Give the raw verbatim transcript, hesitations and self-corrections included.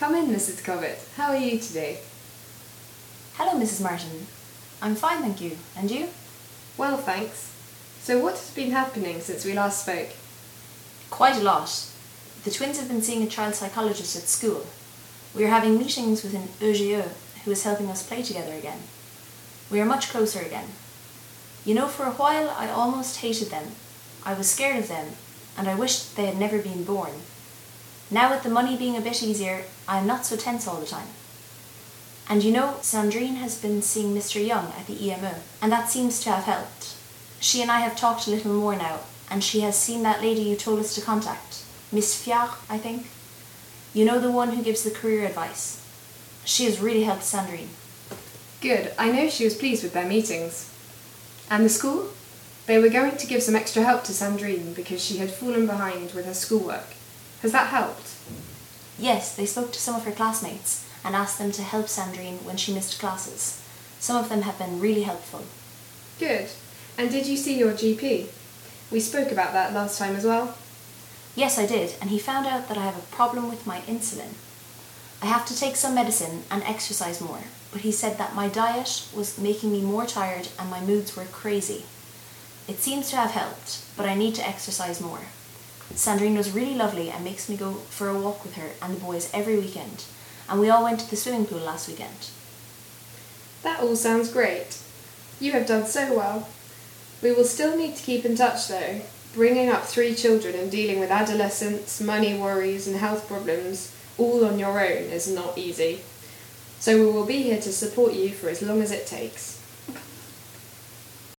Come in, Missus Cobbett. How are you today? Hello, Missus Martin. I'm fine, thank you. And you? Well, thanks. So what has been happening since we last spoke? Quite a lot. The twins have been seeing a child psychologist at school. We are having meetings with an E G E who is helping us play together again. We are much closer again. You know, for a while I almost hated them. I was scared of them, and I wished they had never been born. Now with the money being a bit easier, I am not so tense all the time. And you know, Sandrine has been seeing Mister Young at the E M O, and that seems to have helped. She and I have talked a little more now, and she has seen that lady you told us to contact, Miss Fiard, I think. You know, the one who gives the career advice. She has really helped Sandrine. Good. I know she was pleased with their meetings. And the school? They were going to give some extra help to Sandrine because she had fallen behind with her schoolwork. Has that helped? Yes, they spoke to some of her classmates and asked them to help Sandrine when she missed classes. Some of them have been really helpful. Good. And did you see your G P? We spoke about that last time as well. Yes, I did, and he found out that I have a problem with my insulin. I have to take some medicine and exercise more, but he said that my diet was making me more tired and my moods were crazy. It seems to have helped, but I need to exercise more. Sandrine was really lovely and makes me go for a walk with her and the boys every weekend, and we all went to the swimming pool last weekend. That all sounds great. You have done so well. We will still need to keep in touch though. Bringing up three children and dealing with adolescence, money worries and health problems all on your own is not easy. So we will be here to support you for as long as it takes.